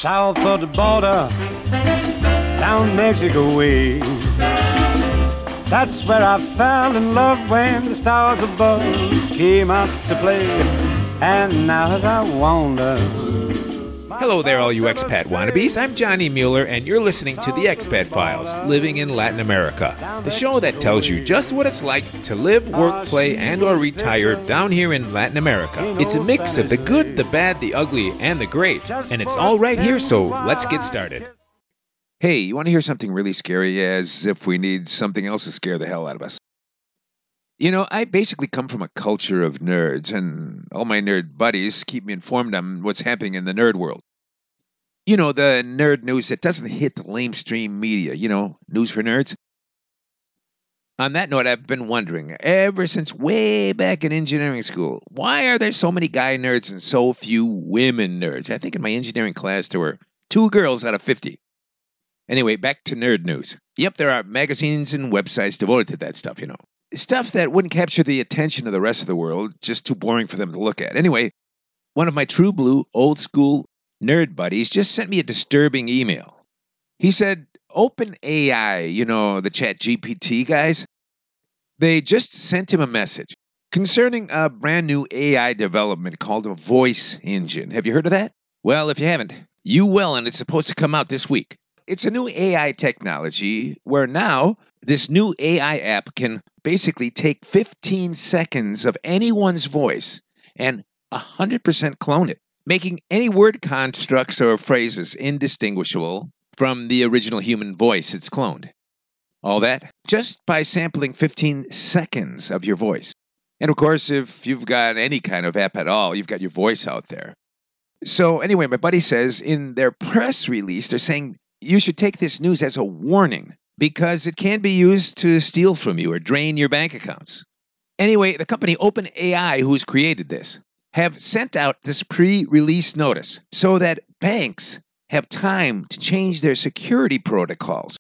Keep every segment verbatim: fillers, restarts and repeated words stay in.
south of the border, down Mexico way. That's where I fell in love when the stars above came out to play. And now as I wander... Hello there, all you expat wannabes. I'm Johnny Mueller, and you're listening to The Expat Files, Living in Latin America, the show that tells you just what it's like to live, work, play, and or retire down here in Latin America. It's a mix of the good, the bad, the ugly, and the great, and it's all right here, so let's get started. Hey, you want to hear something really scary, as if we need something else to scare the hell out of us? You know, I basically come from a culture of nerds, and all my nerd buddies keep me informed on what's happening in the nerd world. You know, the nerd news that doesn't hit the lamestream media, you know, news for nerds. On that note, I've been wondering, ever since way back in engineering school, why are there so many guy nerds and so few women nerds? I think in my engineering class there were two girls out of fifty. Anyway, back to nerd news. Yep, there are magazines and websites devoted to that stuff, you know. Stuff that wouldn't capture the attention of the rest of the world, just too boring for them to look at. Anyway, one of my true blue, old school nerd buddies just sent me a disturbing email. He said, OpenAI, you know, the Chat G P T guys, they just sent him a message concerning a brand new A I development called a voice engine. Have you heard of that? Well, if you haven't, you will, and it's supposed to come out this week. It's a new A I technology where now this new A I app can basically take fifteen seconds of anyone's voice and one hundred percent clone it, making any word constructs or phrases indistinguishable from the original human voice it's cloned. All that just by sampling fifteen seconds of your voice. And of course, if you've got any kind of app at all, you've got your voice out there. So anyway, my buddy says in their press release, they're saying you should take this news as a warning because it can be used to steal from you or drain your bank accounts. Anyway, the company OpenAI, who's created this, have sent out this pre-release notice so that banks have time to change their security protocols.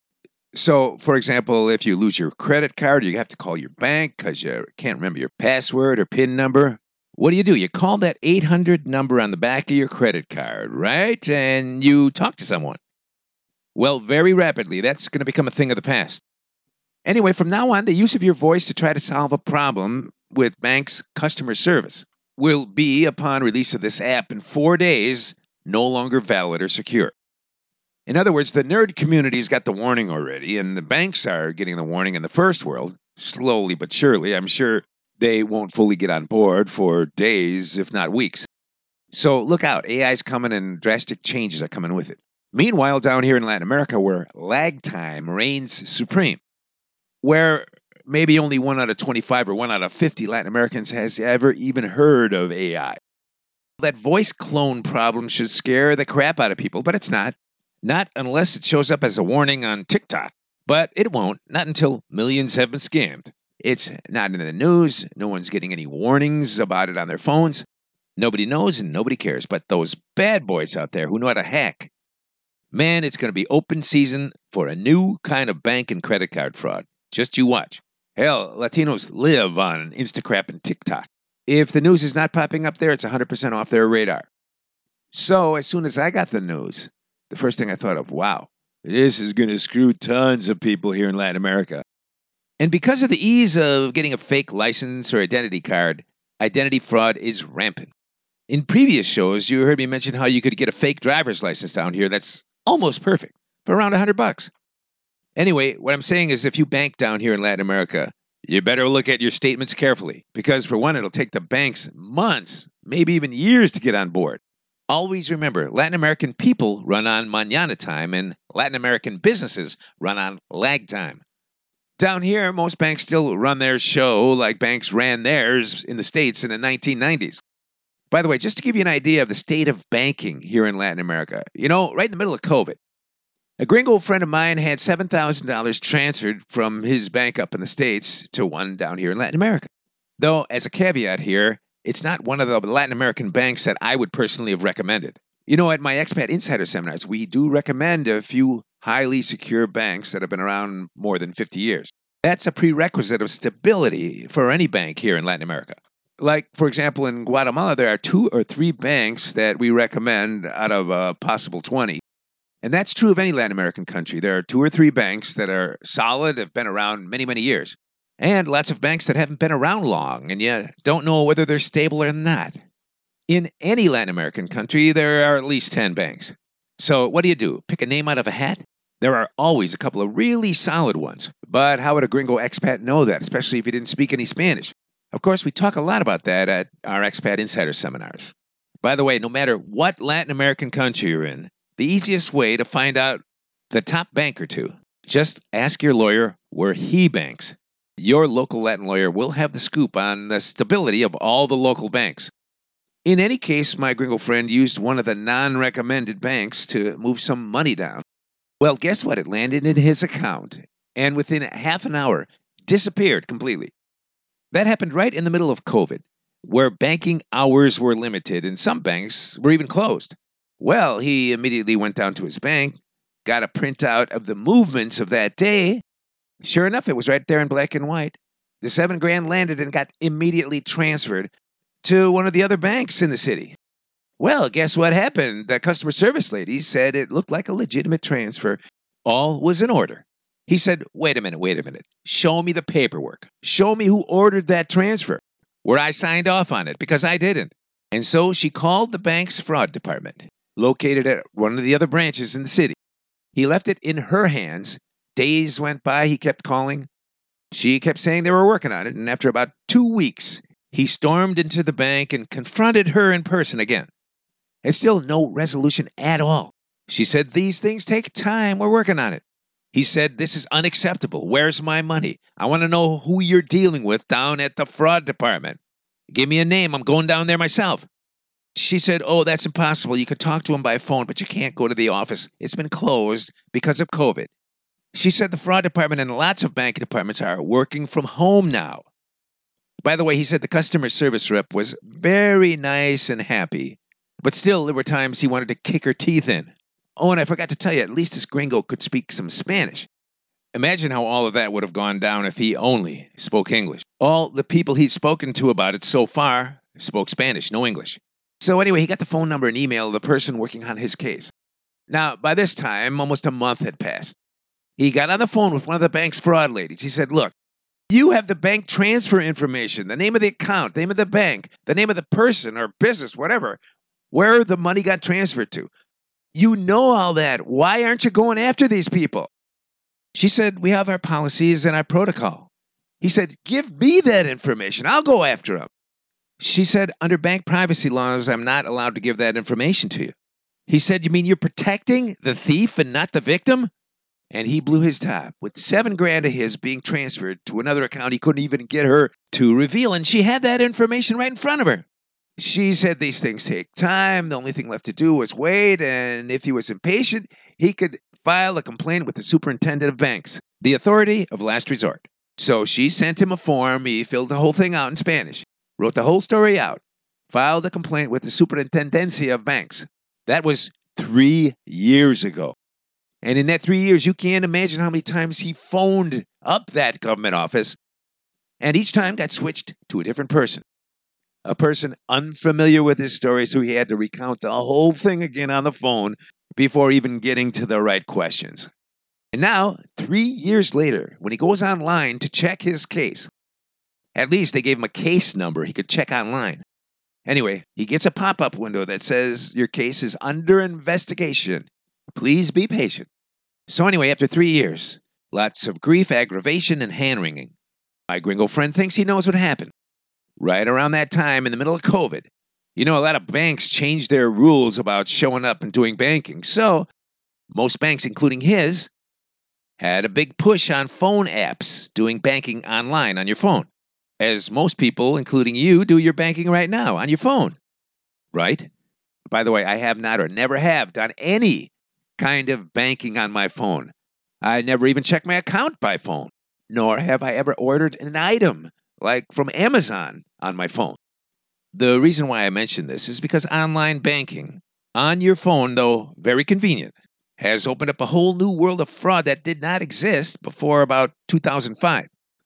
So, for example, if you lose your credit card, you have to call your bank because you can't remember your password or PIN number. What do you do? You call that eight hundred number on the back of your credit card, right? And you talk to someone. Well, very rapidly, that's going to become a thing of the past. Anyway, from now on, the use of your voice to try to solve a problem with banks' customer service will be, upon release of this app in four days, no longer valid or secure. In other words, the nerd community's got the warning already, and the banks are getting the warning in the first world, slowly but surely. I'm sure they won't fully get on board for days, if not weeks. So look out, A I's coming and drastic changes are coming with it. Meanwhile, down here in Latin America, where lag time reigns supreme, where maybe only one out of twenty-five or one out of fifty Latin Americans has ever even heard of A I. That voice clone problem should scare the crap out of people, but it's not. Not unless it shows up as a warning on TikTok. But it won't, not until millions have been scammed. It's not in the news, no one's getting any warnings about it on their phones. Nobody knows and nobody cares, but those bad boys out there who know how to hack, man, it's going to be open season for a new kind of bank and credit card fraud. Just you watch. Hell, Latinos live on Instacrap and TikTok. If the news is not popping up there, it's one hundred percent off their radar. So as soon as I got the news, the first thing I thought of, wow, this is going to screw tons of people here in Latin America. And because of the ease of getting a fake license or identity card, identity fraud is rampant. In previous shows, you heard me mention how you could get a fake driver's license down here that's almost perfect for around one hundred bucks. Anyway, what I'm saying is if you bank down here in Latin America, you better look at your statements carefully because for one, it'll take the banks months, maybe even years to get on board. Always remember, Latin American people run on mañana time and Latin American businesses run on lag time. Down here, most banks still run their show like banks ran theirs in the States in the nineteen nineties. By the way, just to give you an idea of the state of banking here in Latin America, you know, right in the middle of COVID, a gringo friend of mine had seven thousand dollars transferred from his bank up in the States to one down here in Latin America. Though, as a caveat here, it's not one of the Latin American banks that I would personally have recommended. You know, at my Expat Insider seminars, we do recommend a few highly secure banks that have been around more than fifty years. That's a prerequisite of stability for any bank here in Latin America. Like, for example, in Guatemala, there are two or three banks that we recommend out of a possible twenty. And that's true of any Latin American country. There are two or three banks that are solid, have been around many, many years. And lots of banks that haven't been around long, and you don't know whether they're stable or not. In any Latin American country, there are at least ten banks. So what do you do? Pick a name out of a hat? There are always a couple of really solid ones. But how would a gringo expat know that, especially if he didn't speak any Spanish? Of course, we talk a lot about that at our Expat Insider seminars. By the way, no matter what Latin American country you're in, the easiest way to find out the top bank or two, just ask your lawyer where he banks. Your local Latin lawyer will have the scoop on the stability of all the local banks. In any case, my gringo friend used one of the non-recommended banks to move some money down. Well, guess what? It landed in his account, and within half an hour, disappeared completely. That happened right in the middle of COVID, where banking hours were limited and some banks were even closed. Well, he immediately went down to his bank, got a printout of the movements of that day. Sure enough, it was right there in black and white. The seven grand landed and got immediately transferred to one of the other banks in the city. Well, guess what happened? The customer service lady said it looked like a legitimate transfer. All was in order. He said, wait a minute, wait a minute. Show me the paperwork. Show me who ordered that transfer, where I signed off on it, because I didn't. And so she called the bank's fraud department, located at one of the other branches in the city. He left it in her hands. Days went by, he kept calling. She kept saying they were working on it, and after about two weeks, he stormed into the bank and confronted her in person again. And still no resolution at all. She said, these things take time, we're working on it. He said, this is unacceptable. Where's my money? I want to know who you're dealing with down at the fraud department. Give me a name, I'm going down there myself. She said, oh, that's impossible. You could talk to him by phone, but you can't go to the office. It's been closed because of COVID. She said the fraud department and lots of banking departments are working from home now. By the way, he said the customer service rep was very nice and happy, but still there were times he wanted to kick her teeth in. Oh, and I forgot to tell you, at least this gringo could speak some Spanish. Imagine how all of that would have gone down if he only spoke English. All the people he'd spoken to about it so far spoke Spanish, no English. So anyway, he got the phone number and email of the person working on his case. Now, by this time, almost a month had passed. He got on the phone with one of the bank's fraud ladies. He said, look, you have the bank transfer information, the name of the account, the name of the bank, the name of the person or business, whatever, where the money got transferred to. You know all that. Why aren't you going after these people? She said, we have our policies and our protocol. He said, give me that information. I'll go after them. She said, under bank privacy laws, I'm not allowed to give that information to you. He said, you mean you're protecting the thief and not the victim? And he blew his top with seven grand of his being transferred to another account he couldn't even get her to reveal. And she had that information right in front of her. She said these things take time. The only thing left to do was wait. And if he was impatient, he could file a complaint with the superintendent of banks, the authority of last resort. So she sent him a form. He filled the whole thing out in Spanish, wrote the whole story out, filed a complaint with the superintendencia of banks. That was three years ago. And in that three years, you can't imagine how many times he phoned up that government office, and each time got switched to a different person. A person unfamiliar with his story, so he had to recount the whole thing again on the phone before even getting to the right questions. And now, three years later, when he goes online to check his case, at least they gave him a case number he could check online. Anyway, he gets a pop-up window that says, your case is under investigation. Please be patient. So anyway, after three years, lots of grief, aggravation, and hand-wringing, my gringo friend thinks he knows what happened. Right around that time, in the middle of COVID, you know, a lot of banks changed their rules about showing up and doing banking. So most banks, including his, had a big push on phone apps doing banking online on your phone, as most people, including you, do your banking right now on your phone, right? By the way, I have not or never have done any kind of banking on my phone. I never even checked my account by phone, nor have I ever ordered an item like from Amazon on my phone. The reason why I mention this is because online banking on your phone, though very convenient, has opened up a whole new world of fraud that did not exist before about two thousand five.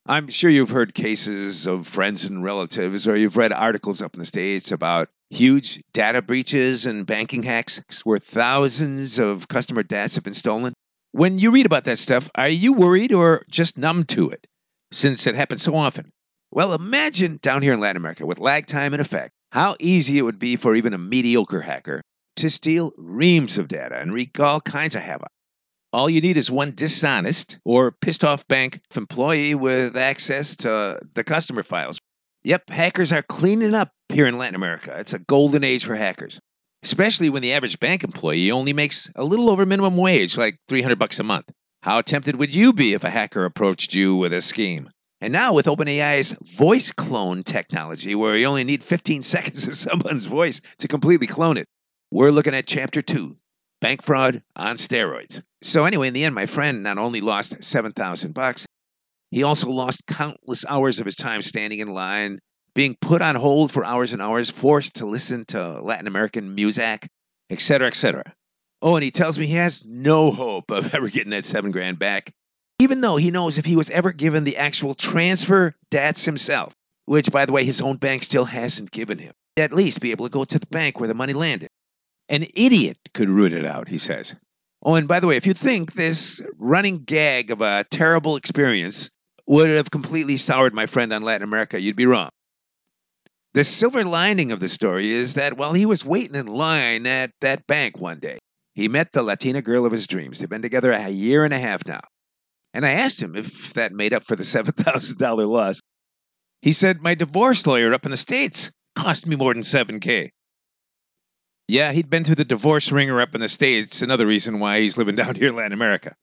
I'm sure you've heard cases of friends and relatives, or you've read articles up in the States about huge data breaches and banking hacks where thousands of customer data have been stolen. When you read about that stuff, are you worried or just numb to it, since it happens so often? Well, imagine down here in Latin America, with lag time in effect, how easy it would be for even a mediocre hacker to steal reams of data and wreak all kinds of havoc. All you need is one dishonest or pissed-off bank employee with access to the customer files. Yep, hackers are cleaning up here in Latin America. It's a golden age for hackers, especially when the average bank employee only makes a little over minimum wage, like three hundred bucks a month. How tempted would you be if a hacker approached you with a scheme? And now with OpenAI's voice clone technology, where you only need fifteen seconds of someone's voice to completely clone it, we're looking at chapter two, bank fraud on steroids. So anyway, in the end, my friend not only lost seven thousand bucks, he also lost countless hours of his time standing in line, being put on hold for hours and hours, forced to listen to Latin American music, et cetera, et cetera. Oh, and he tells me he has no hope of ever getting that seven grand back, even though he knows if he was ever given the actual transfer dats himself, which, by the way, his own bank still hasn't given him, at least be able to go to the bank where the money landed. An idiot could root it out, he says. Oh, and by the way, if you think this running gag of a terrible experience would have completely soured my friend on Latin America, you'd be wrong. The silver lining of the story is that while he was waiting in line at that bank one day, he met the Latina girl of his dreams. They've been together a year and a half now. And I asked him if that made up for the seven thousand dollars loss. He said, my divorce lawyer up in the States cost me more than seven K. Yeah, he'd been through the divorce ringer up in the States, another reason why he's living down here in Latin America.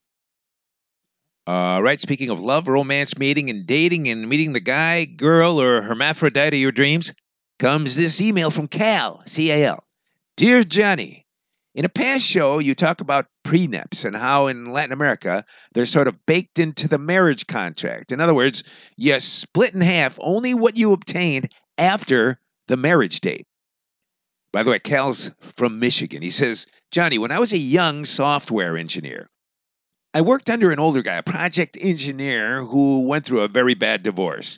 All right, speaking of love, romance, mating, and dating, and meeting the guy, girl, or hermaphrodite of your dreams, comes this email from Cal, C A L. Dear Johnny, in a past show, you talk about prenups and how in Latin America, they're sort of baked into the marriage contract. In other words, you split in half only what you obtained after the marriage date. By the way, Cal's from Michigan. He says, Johnny, when I was a young software engineer, I worked under an older guy, a project engineer who went through a very bad divorce.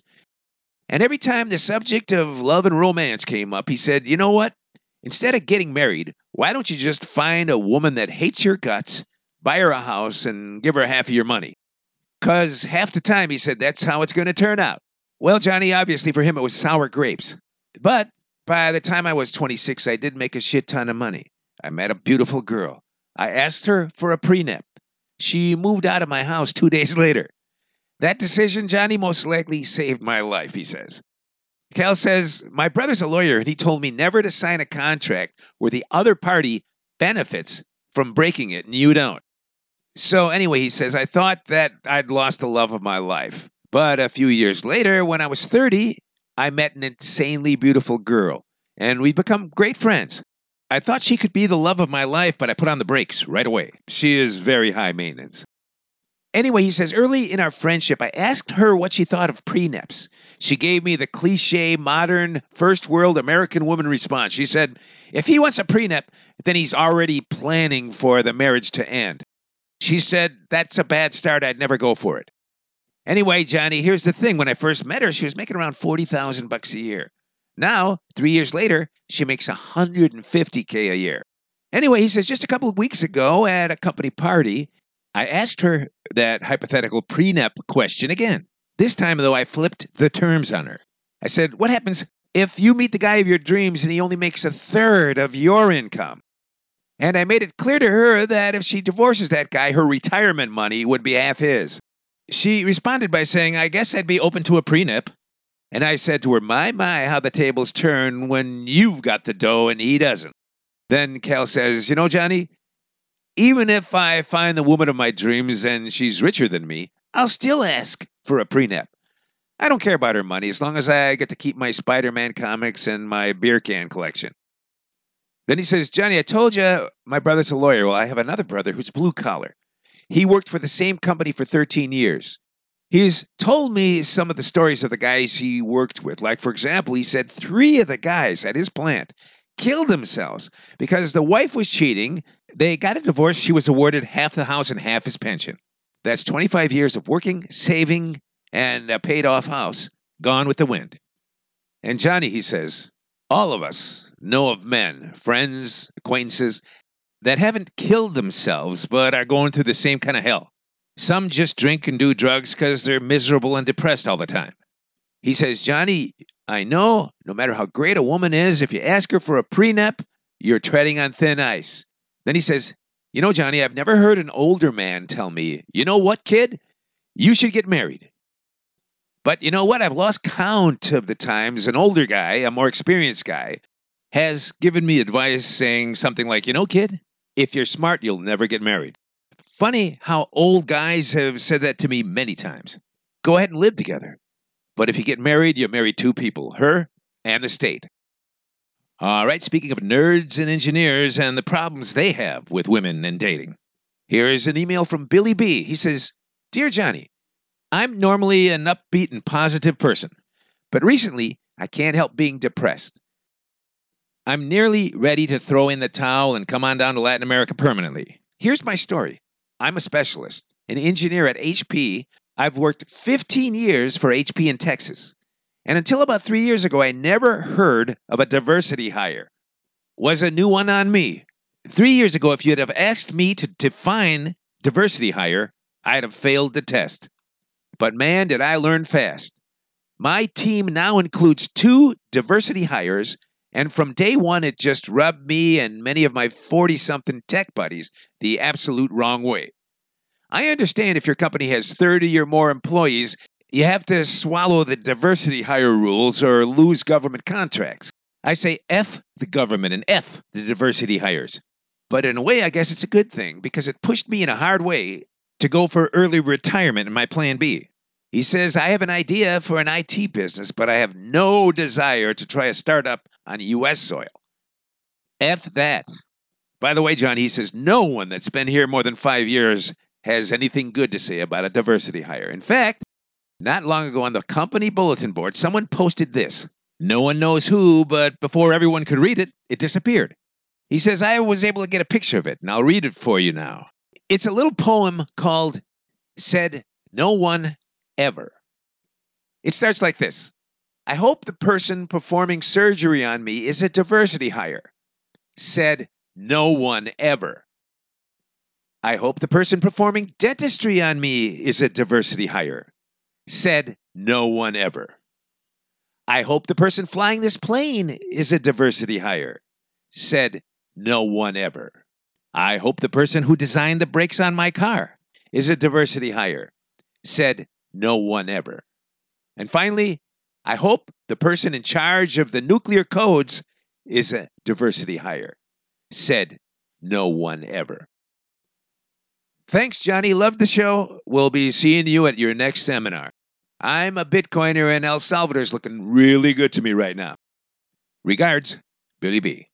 And every time the subject of love and romance came up, he said, you know what? Instead of getting married, why don't you just find a woman that hates your guts, buy her a house, and give her half of your money? Because half the time, he said, that's how it's going to turn out. Well, Johnny, obviously for him it was sour grapes. But by the time I was twenty-six, I did make a shit ton of money. I met a beautiful girl. I asked her for a prenup. She moved out of my house two days later. That decision, Johnny, most likely saved my life, he says. Cal says, my brother's a lawyer, and he told me never to sign a contract where the other party benefits from breaking it, and you don't. So anyway, he says, I thought that I'd lost the love of my life. But a few years later, when I was thirty, I met an insanely beautiful girl, and we've become great friends. I thought she could be the love of my life, but I put on the brakes right away. She is very high maintenance. Anyway, he says, early in our friendship, I asked her what she thought of prenups. She gave me the cliche, modern, first world American woman response. She said, if he wants a prenup, then he's already planning for the marriage to end. She said, that's a bad start. I'd never go for it. Anyway, Johnny, here's the thing. When I first met her, she was making around forty thousand bucks a year. Now, three years later, she makes one hundred fifty K a year. Anyway, he says, just a couple of weeks ago at a company party, I asked her that hypothetical prenup question again. This time, though, I flipped the terms on her. I said, what happens if you meet the guy of your dreams and he only makes a third of your income? And I made it clear to her that if she divorces that guy, her retirement money would be half his. She responded by saying, I guess I'd be open to a prenup. And I said to her, my, my, how the tables turn when you've got the dough and he doesn't. Then Cal says, you know, Johnny, even if I find the woman of my dreams and she's richer than me, I'll still ask for a prenup. I don't care about her money as long as I get to keep my Spider-Man comics and my beer can collection. Then he says, Johnny, I told you my brother's a lawyer. Well, I have another brother who's blue collar. He worked for the same company for thirteen years. He's told me some of the stories of the guys he worked with. Like, for example, he said three of the guys at his plant killed themselves because the wife was cheating. They got a divorce. She was awarded half the house and half his pension. That's twenty-five years of working, saving, and a paid-off house, gone with the wind. And Johnny, he says, all of us know of men, friends, acquaintances, that haven't killed themselves but are going through the same kind of hell. Some just drink and do drugs because they're miserable and depressed all the time. He says, Johnny, I know no matter how great a woman is, if you ask her for a prenup, you're treading on thin ice. Then he says, you know, Johnny, I've never heard an older man tell me, you know what, kid? You should get married. But you know what? I've lost count of the times an older guy, a more experienced guy, has given me advice saying something like, you know, kid, if you're smart, you'll never get married. Funny how old guys have said that to me many times. Go ahead and live together. But if you get married, you marry two people, her and the state. All right, speaking of nerds and engineers and the problems they have with women and dating, here's an email from Billy B. He says, Dear Johnny, I'm normally an upbeat and positive person, but recently I can't help being depressed. I'm nearly ready to throw in the towel and come on down to Latin America permanently. Here's my story. I'm a specialist, an engineer at H P. I've worked fifteen years for H P in Texas. And until about three years ago, I never heard of a diversity hire. Was a new one on me. Three years ago, if you'd have asked me to define diversity hire, I'd have failed the test. But man, did I learn fast. My team now includes two diversity hires, and from day one, it just rubbed me and many of my forty-something tech buddies the absolute wrong way. I understand if your company has thirty or more employees, you have to swallow the diversity hire rules or lose government contracts. I say F the government and F the diversity hires. But in a way, I guess it's a good thing because it pushed me in a hard way to go for early retirement in my plan B. He says, I have an idea for an I T business, but I have no desire to try a startup on U S soil. F that. By the way, John, he says, no one that's been here more than five years has anything good to say about a diversity hire. In fact, not long ago on the company bulletin board, someone posted this. No one knows who, but before everyone could read it, it disappeared. He says, I was able to get a picture of it, and I'll read it for you now. It's a little poem called Said No One Ever. It starts like this. I hope the person performing surgery on me is a diversity hire. Said no one ever. I hope the person performing dentistry on me is a diversity hire. Said no one ever. I hope the person flying this plane is a diversity hire. Said no one ever. I hope the person who designed the brakes on my car is a diversity hire. Said no one ever. And finally, I hope the person in charge of the nuclear codes is a diversity hire. Said no one ever. Thanks, Johnny. Love the show. We'll be seeing you at your next seminar. I'm a Bitcoiner and El Salvador's looking really good to me right now. Regards, Billy B.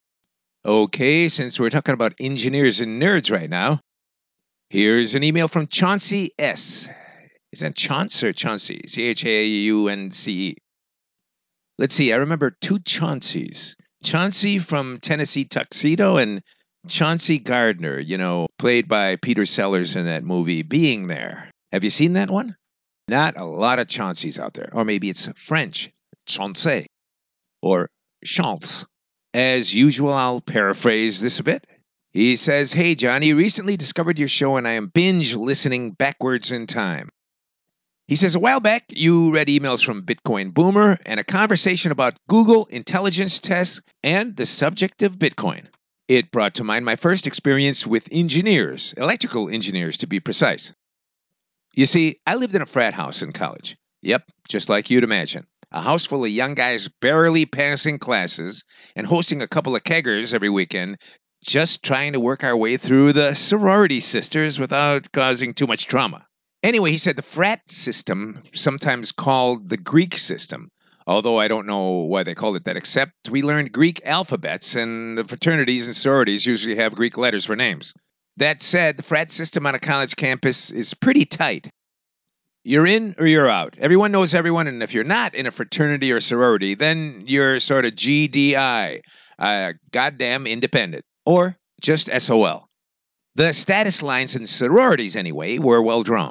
Okay, since we're talking about engineers and nerds right now, here's an email from Chauncey S. Is that Chance or Chauncey? C H A U N C E. Let's see, I remember two Chaunceys. Chauncey from Tennessee Tuxedo and Chauncey Gardner, you know, played by Peter Sellers in that movie, Being There. Have you seen that one? Not a lot of Chaunceys out there. Or maybe it's French, Chauncey, or Chance. As usual, I'll paraphrase this a bit. He says, Hey, Johnny, recently discovered your show and I am binge listening backwards in time. He says, a while back, you read emails from Bitcoin Boomer and a conversation about Google intelligence tests and the subject of Bitcoin. It brought to mind my first experience with engineers, electrical engineers to be precise. You see, I lived in a frat house in college. Yep, just like you'd imagine. A house full of young guys barely passing classes and hosting a couple of keggers every weekend, just trying to work our way through the sorority sisters without causing too much trauma. Anyway, he said the frat system, sometimes called the Greek system, although I don't know why they called it that, except we learned Greek alphabets, and the fraternities and sororities usually have Greek letters for names. That said, the frat system on a college campus is pretty tight. You're in or you're out. Everyone knows everyone, and if you're not in a fraternity or sorority, then you're sort of G D I, uh, goddamn independent, or just S O L. The status lines in sororities, anyway, were well drawn.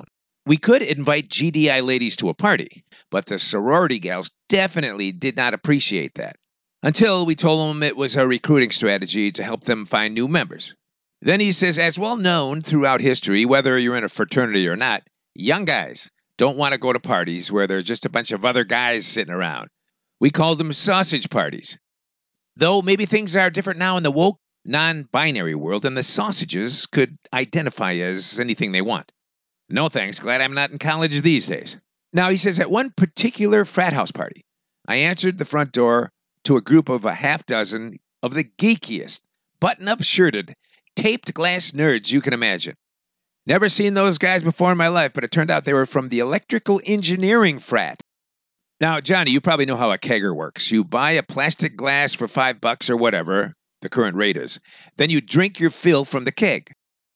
We could invite G D I ladies to a party, but the sorority gals definitely did not appreciate that. Until we told them it was a recruiting strategy to help them find new members. Then he says, as well known throughout history, whether you're in a fraternity or not, young guys don't want to go to parties where there's just a bunch of other guys sitting around. We called them sausage parties. Though maybe things are different now in the woke, non-binary world, and the sausages could identify as anything they want. No thanks, glad I'm not in college these days. Now, he says, at one particular frat house party, I answered the front door to a group of a half dozen of the geekiest, button-up shirted, taped glass nerds you can imagine. Never seen those guys before in my life, but it turned out they were from the electrical engineering frat. Now, Johnny, you probably know how a kegger works. You buy a plastic glass for five bucks or whatever the current rate is. Then you drink your fill from the keg.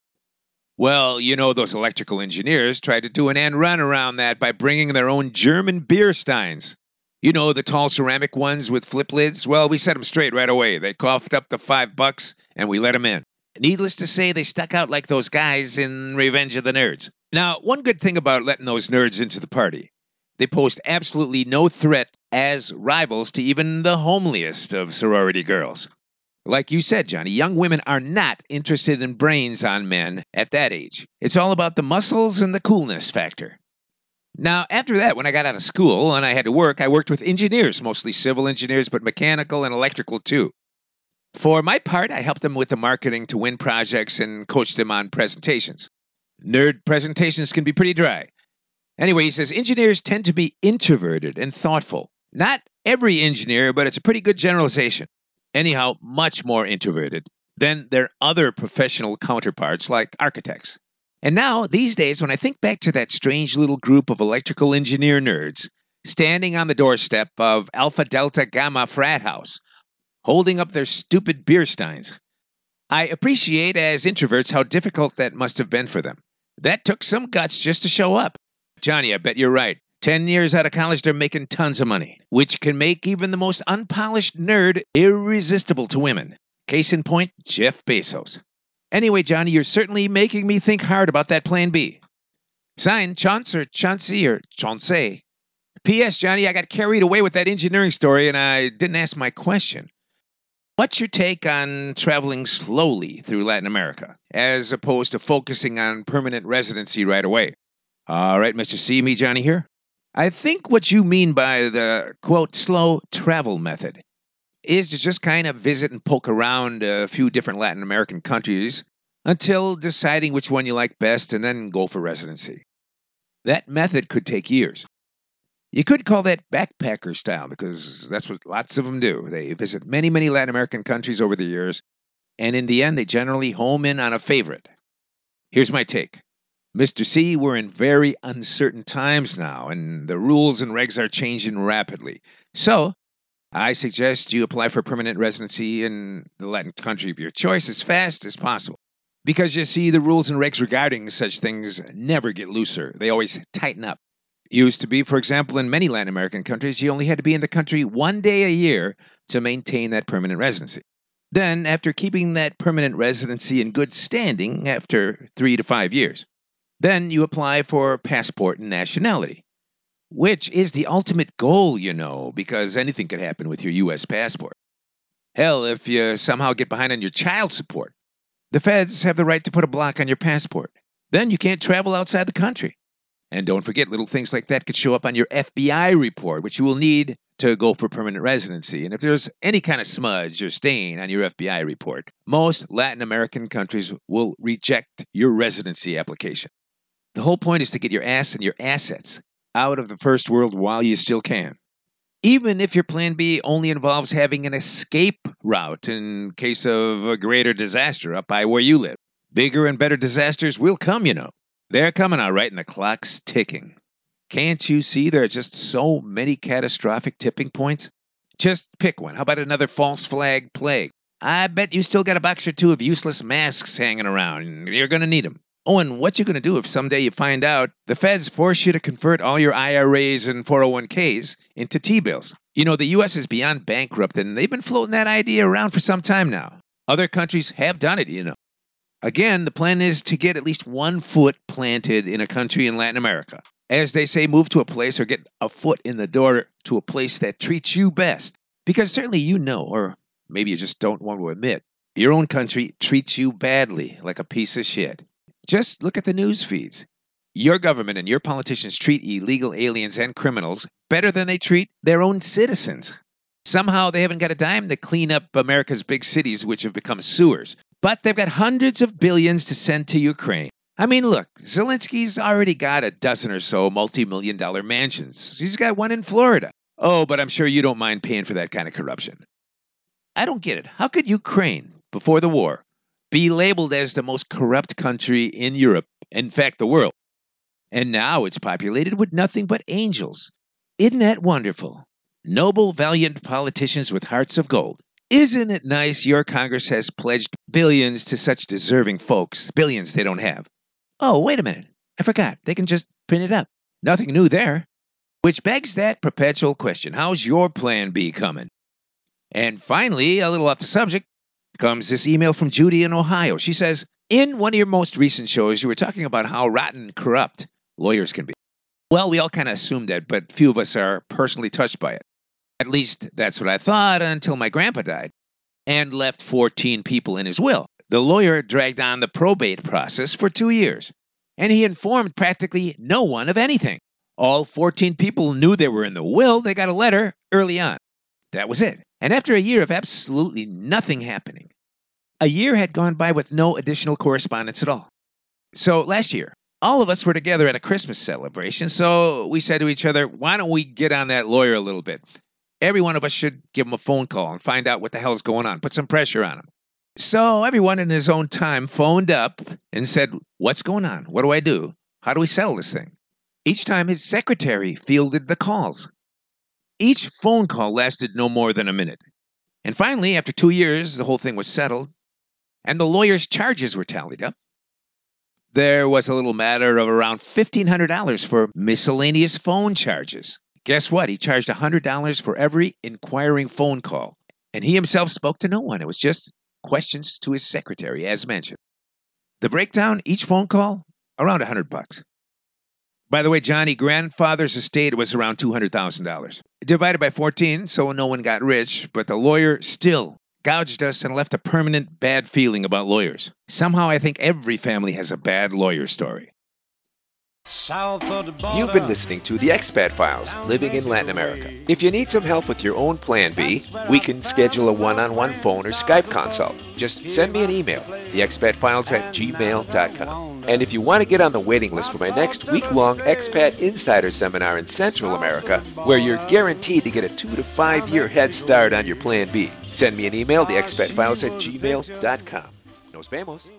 Well, you know, those electrical engineers tried to do an end run around that by bringing their own German beer steins. You know, the tall ceramic ones with flip lids? Well, we set them straight right away. They coughed up the five bucks, and we let them in. Needless to say, they stuck out like those guys in Revenge of the Nerds. Now, one good thing about letting those nerds into the party, they posed absolutely no threat as rivals to even the homeliest of sorority girls. Like you said, Johnny, young women are not interested in brains on men at that age. It's all about the muscles and the coolness factor. Now, after that, when I got out of school and I had to work, I worked with engineers, mostly civil engineers, but mechanical and electrical too. For my part, I helped them with the marketing to win projects and coached them on presentations. Nerd presentations can be pretty dry. Anyway, he says, engineers tend to be introverted and thoughtful. Not every engineer, but it's a pretty good generalization. Anyhow, much more introverted than their other professional counterparts like architects. And now, these days, when I think back to that strange little group of electrical engineer nerds standing on the doorstep of Alpha Delta Gamma frat house, holding up their stupid beer steins, I appreciate as introverts how difficult that must have been for them. That took some guts just to show up. Johnny, I bet you're right. Ten years out of college, they're making tons of money, which can make even the most unpolished nerd irresistible to women. Case in point, Jeff Bezos. Anyway, Johnny, you're certainly making me think hard about that plan B. Signed, Chance or Chauncey or Chauncey. P S. Johnny, I got carried away with that engineering story and I didn't ask my question. What's your take on traveling slowly through Latin America, as opposed to focusing on permanent residency right away? All right, Mister C, me, Johnny here. I think what you mean by the, quote, slow travel method is to just kind of visit and poke around a few different Latin American countries until deciding which one you like best and then go for residency. That method could take years. You could call that backpacker style because that's what lots of them do. They visit many, many Latin American countries over the years, and in the end, they generally home in on a favorite. Here's my take. Mister C, we're in very uncertain times now, and the rules and regs are changing rapidly. So, I suggest you apply for permanent residency in the Latin country of your choice as fast as possible. Because you see, the rules and regs regarding such things never get looser. They always tighten up. Used to be, for example, in many Latin American countries, you only had to be in the country one day a year to maintain that permanent residency. Then, after keeping that permanent residency in good standing after three to five years, then you apply for passport and nationality, which is the ultimate goal, you know, because anything could happen with your U S passport. Hell, if you somehow get behind on your child support, the feds have the right to put a block on your passport. Then you can't travel outside the country. And don't forget, little things like that could show up on your F B I report, which you will need to go for permanent residency. And if there's any kind of smudge or stain on your F B I report, most Latin American countries will reject your residency application. The whole point is to get your ass and your assets out of the first world while you still can. Even if your plan B only involves having an escape route in case of a greater disaster up by where you live. Bigger and better disasters will come, you know. They're coming all right and the clock's ticking. Can't you see there are just so many catastrophic tipping points? Just pick one. How about another false flag plague? I bet you still got a box or two of useless masks hanging around. You're going to need them. Oh, and what you going to do if someday you find out the feds force you to convert all your I R As and four oh one k's into T-bills? You know, the U S is beyond bankrupt, and they've been floating that idea around for some time now. Other countries have done it, you know. Again, the plan is to get at least one foot planted in a country in Latin America. As they say, move to a place or get a foot in the door to a place that treats you best. Because certainly you know, or maybe you just don't want to admit, your own country treats you badly, like a piece of shit. Just look at the news feeds. Your government and your politicians treat illegal aliens and criminals better than they treat their own citizens. Somehow they haven't got a dime to clean up America's big cities, which have become sewers. But they've got hundreds of billions to send to Ukraine. I mean, look, Zelensky's already got a dozen or so multi-million dollar mansions. He's got one in Florida. Oh, but I'm sure you don't mind paying for that kind of corruption. I don't get it. How could Ukraine, before the war, be labeled as the most corrupt country in Europe, in fact, the world? And now it's populated with nothing but angels. Isn't that wonderful? Noble, valiant politicians with hearts of gold. Isn't it nice your Congress has pledged billions to such deserving folks? Billions they don't have. Oh, wait a minute. I forgot. They can just print it up. Nothing new there. Which begs that perpetual question. How's your plan B coming? And finally, a little off the subject, comes this email from Judy in Ohio. She says, in one of your most recent shows, you were talking about how rotten and corrupt lawyers can be. Well, we all kind of assumed that, but few of us are personally touched by it. At least that's what I thought until my grandpa died and left fourteen people in his will. The lawyer dragged on the probate process for two years, and he informed practically no one of anything. All fourteen people knew they were in the will. They got a letter early on. That was it. And after a year of absolutely nothing happening, a year had gone by with no additional correspondence at all. So last year, all of us were together at a Christmas celebration, so we said to each other, why don't we get on that lawyer a little bit? Every one of us should give him a phone call and find out what the hell's going on. Put some pressure on him. So everyone in his own time phoned up and said, what's going on? What do I do? How do we settle this thing? Each time his secretary fielded the calls. Each phone call lasted no more than a minute. And finally, after two years, the whole thing was settled, and the lawyer's charges were tallied up. There was a little matter of around fifteen hundred dollars for miscellaneous phone charges. Guess what? He charged one hundred dollars for every inquiring phone call. And he himself spoke to no one. It was just questions to his secretary, as mentioned. The breakdown, each phone call, around one hundred bucks. By the way, Johnny, grandfather's estate was around two hundred thousand dollars. Divided by fourteen, so no one got rich, but the lawyer still gouged us and left a permanent bad feeling about lawyers. Somehow I think every family has a bad lawyer story. You've been listening to The Expat Files, Living in Latin America. If you need some help with your own Plan B, we can schedule a one-on-one phone or Skype consult. Just send me an email, the expat files at gmail dot com. And if you want to get on the waiting list for my next week-long Expat Insider Seminar in Central America, where you're guaranteed to get a two to five year head start on your Plan B, send me an email, the expat files at gmail dot com. Nos vemos.